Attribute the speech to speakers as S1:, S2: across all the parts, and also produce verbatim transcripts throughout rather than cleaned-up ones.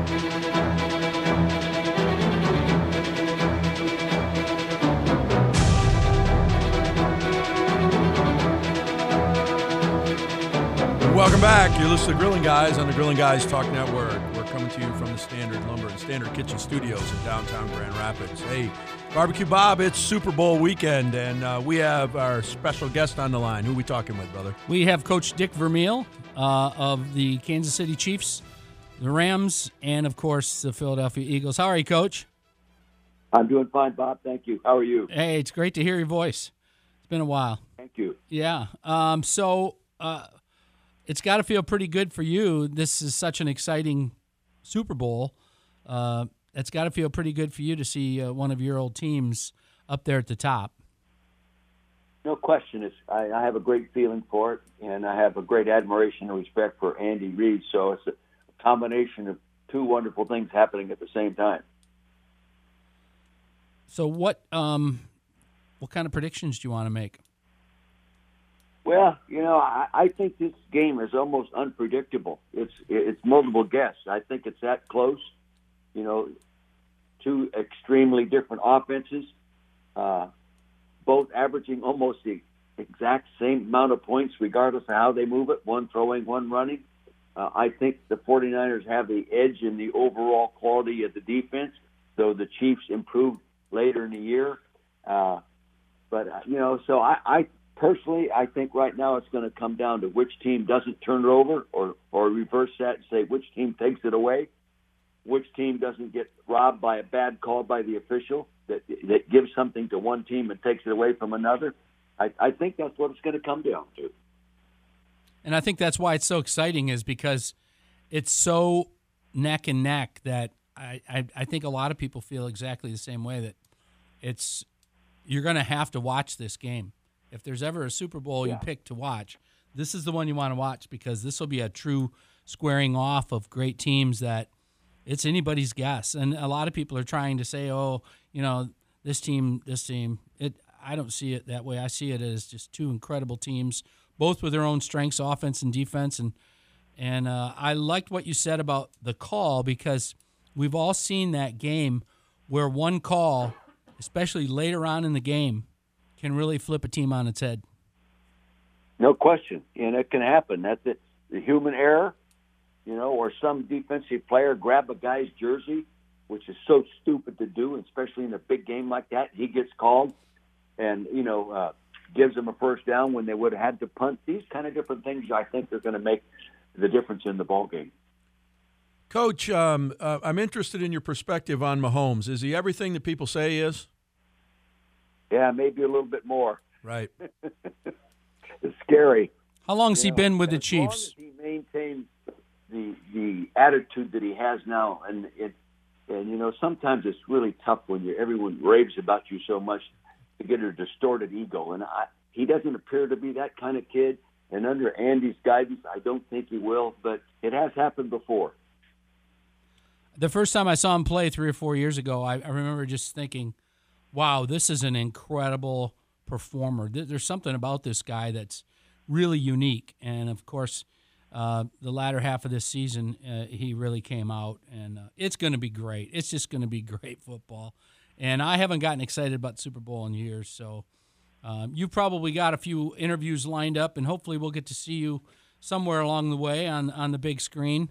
S1: Welcome back. You're listening to Grilling Guys on the Grilling Guys Talk Network. We're coming to you from the Standard Lumber and Standard Kitchen Studios in downtown Grand Rapids. Hey, Barbecue Bob, it's Super Bowl weekend, and uh, we have our special guest on the line. Who are we talking with, brother?
S2: We have Coach Dick Vermeil uh, of the Kansas City Chiefs, the Rams, and, of course, the Philadelphia Eagles. How are you, Coach?
S3: I'm doing fine, Bob. Thank you. How are you?
S2: Hey, it's great to hear your voice. It's been a while.
S3: Thank you.
S2: Yeah. Um, so uh, it's got to feel pretty good for you. This is such an exciting Super Bowl. Uh, it's got to feel pretty good for you to see uh, one of your old teams up there at the top.
S3: No question. It's, I, I have a great feeling for it, and I have a great admiration and respect for Andy Reid. So it's a combination of two wonderful things happening at the same time.
S2: So what um, what kind of predictions do you want to make?
S3: Well, you know, I, I think this game is almost unpredictable. It's it's multiple guess. I think it's that close. You know, two extremely different offenses, uh, both averaging almost the exact same amount of points regardless of how they move it, one throwing, one running. Uh, I think the 49ers have the edge in the overall quality of the defense, though the Chiefs improved later in the year. Uh, but, uh, you know, so I, I personally, I think right now it's going to come down to which team doesn't turn it over, or, or reverse that and say which team takes it away, which team doesn't get robbed by a bad call by the official that, that gives something to one team and takes it away from another. I, I think that's what it's going to come down to.
S2: And I think that's why it's so exciting, is because it's so neck and neck that I, I, I think a lot of people feel exactly the same way, that it's you're going to have to watch this game. If there's ever a Super Bowl
S3: yeah.
S2: you pick to watch, this is the one you want to watch, because this will be a true squaring off of great teams that it's anybody's guess. And a lot of people are trying to say, oh, you know, this team, this team. It. I don't see it that way. I see it as just two incredible teams, both with their own strengths, offense and defense. And and uh, I liked what you said about the call, because we've all seen that game where one call, especially later on in the game, can really flip a team on its head.
S3: No question. And it can happen. That's it. The human error, you know, or some defensive player grab a guy's jersey, which is so stupid to do, especially in a big game like that. He gets called and, you know, uh, gives them a first down when they would have had to punt. These kind of different things, I think, are going to make the difference in the ball game.
S1: Coach, um, uh, I'm interested in your perspective on Mahomes. Is he everything that people say he is?
S3: Yeah, maybe a little bit more.
S1: Right.
S3: It's scary.
S2: How long has
S3: you
S2: he
S3: know,
S2: been with the
S3: as
S2: Chiefs?
S3: Long as he maintains the the attitude that he has now, and it, and you know, sometimes it's really tough when you everyone raves about you so much to get a distorted ego, and I, he doesn't appear to be that kind of kid. And under Andy's guidance, I don't think he will, but it has happened before.
S2: The first time I saw him play three or four years ago, I, I remember just thinking, wow, this is an incredible performer. There's something about this guy that's really unique. And, of course, uh, the latter half of this season, uh, he really came out. And uh, it's going to be great. It's just going to be great football. And I haven't gotten excited about Super Bowl in years. So um, you've probably got a few interviews lined up, and hopefully we'll get to see you somewhere along the way on, on the big screen.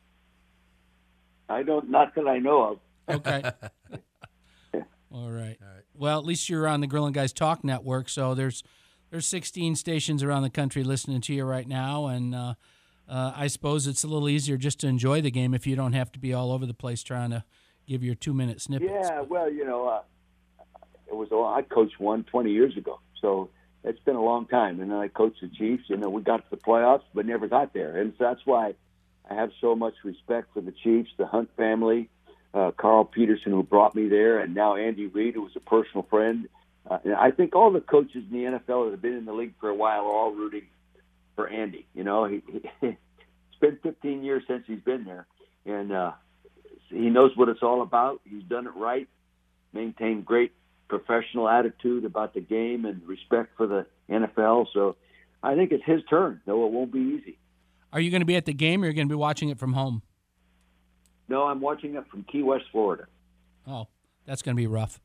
S3: I don't, not that I know of.
S2: Okay. All right. All right. Well, at least you're on the Grilling Guys Talk Network, so there's there's sixteen stations around the country listening to you right now, and uh, uh, I suppose it's a little easier just to enjoy the game if you don't have to be all over the place trying to give your two-minute snippets.
S3: Yeah, well, you know, uh, it was a, I coached one twenty years ago, so it's been a long time. And then I coached the Chiefs. You know, we got to the playoffs, but never got there, and so that's why I have so much respect for the Chiefs, the Hunt family. Uh, Carl Peterson, who brought me there, and now Andy Reid, who was a personal friend. Uh, and I think all the coaches in the N F L that have been in the league for a while are all rooting for Andy. You know, he, he, it's been fifteen years since he's been there, and uh, he knows what it's all about. He's done it right, maintained great professional attitude about the game and respect for the N F L. So I think it's his turn, though it won't be easy.
S2: Are you going to be at the game, or are you going to be watching it from home?
S3: No, I'm watching it from Key West, Florida.
S2: Oh, that's going to be rough.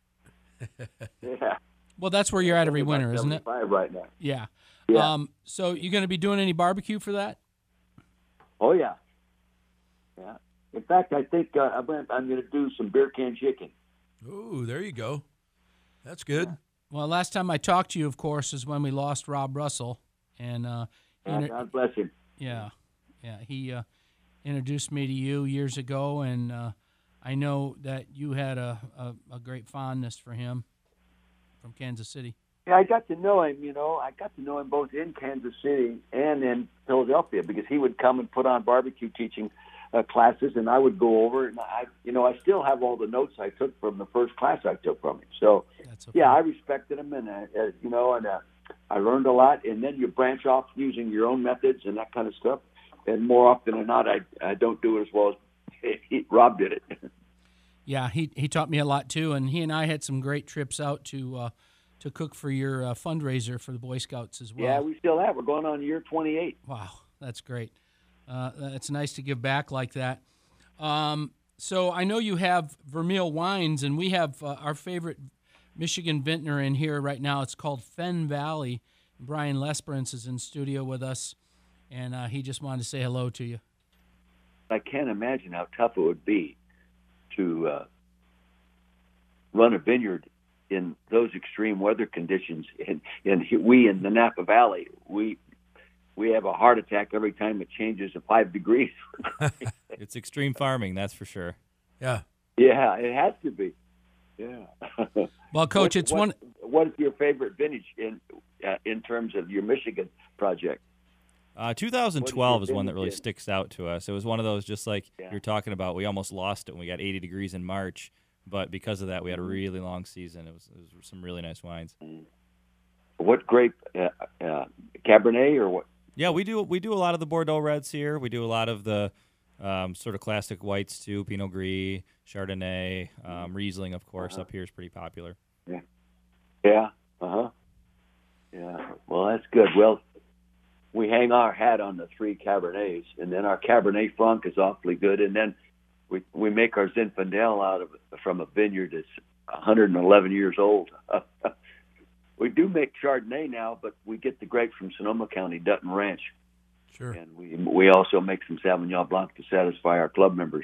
S3: Yeah.
S2: Well, that's where you're at every winter, isn't it?
S3: Right now.
S2: Yeah.
S3: Yeah.
S2: Um, so you going to be doing any barbecue for that?
S3: Oh yeah. Yeah. In fact, I think uh, I'm going I'm to do some beer can chicken.
S1: Ooh, there you go. That's good.
S3: Yeah.
S2: Well, last time I talked to you, of course, is when we lost Rob Russell, and uh,
S3: God,
S2: inter-
S3: God bless him.
S2: yeah, yeah, he uh, introduced me to you years ago, and uh, I know that you had a, a, a great fondness for him from Kansas City.
S3: Yeah, I got to know him. You know, I got to know him both in Kansas City and in Philadelphia because he would come and put on barbecue teaching uh, classes, and I would go over. And I, you know, I still have all the notes I took from the first class I took from him. So,
S2: That's okay.
S3: yeah, I respected him, and uh, uh, you know, and uh, I learned a lot. And then you branch off using your own methods and that kind of stuff. And more often than not, I I don't do it as well as he, Rob did it.
S2: Yeah, he he taught me a lot too, and he and I had some great trips out to uh, to cook for your uh, fundraiser for the Boy Scouts as well.
S3: Yeah, we still have. We're going on year twenty-eight.
S2: Wow, that's great. Uh, it's nice to give back like that. Um, so I know you have Vermeil Wines, and we have uh, our favorite Michigan vintner in here right now. It's called Fen Valley. Brian Lesperance is in studio with us, and uh, he just wanted to say hello to you.
S3: I can't imagine how tough it would be to uh, run a vineyard in those extreme weather conditions. And, and we in the Napa Valley, we we have a heart attack every time it changes to five degrees.
S4: It's extreme farming, that's for sure.
S1: Yeah.
S3: Yeah, it has to be. Yeah.
S2: Well, Coach,
S3: what,
S2: it's
S3: what,
S2: one.
S3: What is your favorite vintage in uh, in terms of your Michigan project?
S4: Uh, two thousand twelve
S3: What
S4: is
S3: did you
S4: one that
S3: think
S4: really
S3: it did?
S4: sticks out to us. It was one of those, just like
S3: Yeah.
S4: you're talking about, we almost lost it when we got eighty degrees in March, but because of that, we had a
S3: Mm-hmm.
S4: really long season. It was, it was some really nice wines.
S3: What grape? Uh, uh, Cabernet or what?
S4: Yeah, we do we do a lot of the Bordeaux Reds here. We do a lot of the um, sort of classic whites too, Pinot Gris, Chardonnay, um, Riesling, of course,
S3: Uh-huh.
S4: up here is pretty popular.
S3: Yeah. Yeah. Uh huh. Yeah. Well, that's good. Well, we hang our hat on the three Cabernets, and then our Cabernet Franc is awfully good, and then we we make our Zinfandel out of from a vineyard that's one hundred eleven years old. We do make Chardonnay now, but we get the grape from Sonoma County, Dutton Ranch,
S1: Sure.
S3: and we we also make some Sauvignon Blanc to satisfy our club members.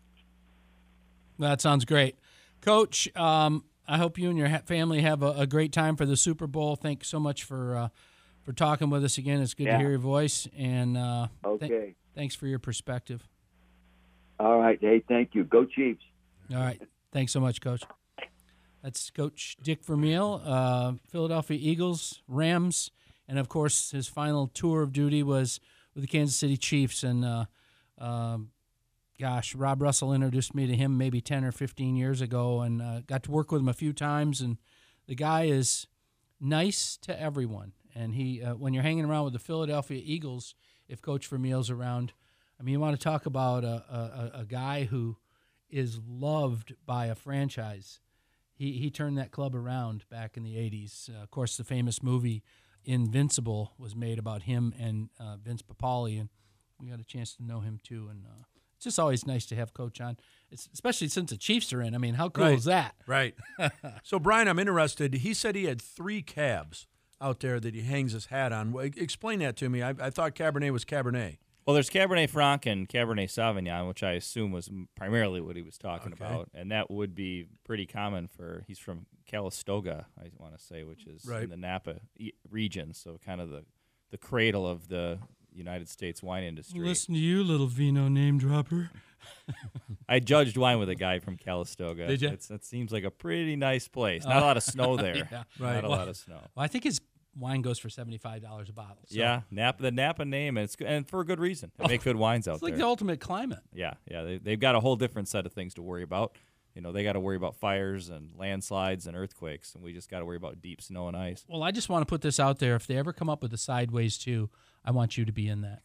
S2: That sounds great, Coach. Um, I hope you and your ha- family have a, a great time for the Super Bowl. Thanks so much for uh, for talking with us again. It's good
S3: Yeah.
S2: to hear your voice, and uh, th-
S3: Okay.
S2: thanks for your perspective.
S3: All right. Hey, thank you. Go Chiefs.
S2: All right. Thanks so much, Coach. That's Coach Dick Vermeil, uh, Philadelphia Eagles, Rams, and, of course, his final tour of duty was with the Kansas City Chiefs. And, uh, um, gosh, Rob Russell introduced me to him maybe ten or fifteen years ago, and uh, got to work with him a few times. And the guy is nice to everyone. And he, uh, when you're hanging around with the Philadelphia Eagles, if Coach Vermeil's around, I mean, you want to talk about a, a, a guy who is loved by a franchise. He he turned that club around back in the eighties. Uh, of course, the famous movie Invincible was made about him and uh, Vince Papale, and we got a chance to know him too. And uh, it's just always nice to have Coach on, it's, especially since the Chiefs are in. I mean, how cool
S1: Right.
S2: is that?
S1: Right. So, Brian, I'm interested. He said he had three cabs out there that he hangs his hat on. Well, explain that to me. I, I thought Cabernet was Cabernet.
S4: Well, there's Cabernet Franc and Cabernet Sauvignon, which I assume was primarily what he was talking
S1: Okay.
S4: about, and that would be pretty common for. He's from Calistoga, I want to say, which is
S1: Right.
S4: in the Napa e- region, so kind of the the cradle of the United States wine industry.
S2: Listen to you, little vino name dropper.
S4: I judged wine with a guy from Calistoga.
S2: Did ya?
S4: It's, it seems like a pretty nice place. Not a lot of snow there.
S2: Yeah.
S1: Right.
S4: Not a
S1: Well-
S4: lot of snow.
S2: Well, I think his wine goes for seventy-five dollars a bottle. So
S4: Yeah, Napa, the Napa name, and it's good, and for a good reason. They make good wines out
S2: it's like
S4: there.
S2: the ultimate climate.
S4: Yeah, yeah, they, they've got a whole different set of things to worry about. You know, they got to worry about fires and landslides and earthquakes, and we just got to worry about deep snow and ice.
S2: Well, I just want to put this out there. If they ever come up with a sideways too, I want you to be in that.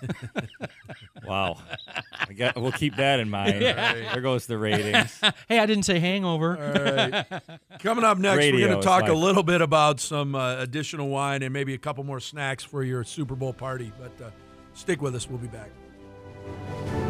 S4: Wow, I got, we'll keep that in mind. There goes the ratings.
S2: Hey, I didn't say hangover.
S1: All right. Coming up next,
S4: Radio
S1: we're going
S4: is
S1: to talk
S4: like-
S1: a little bit about some uh, additional wine and maybe a couple more snacks for your Super Bowl party. But uh, stick with us. We'll be back.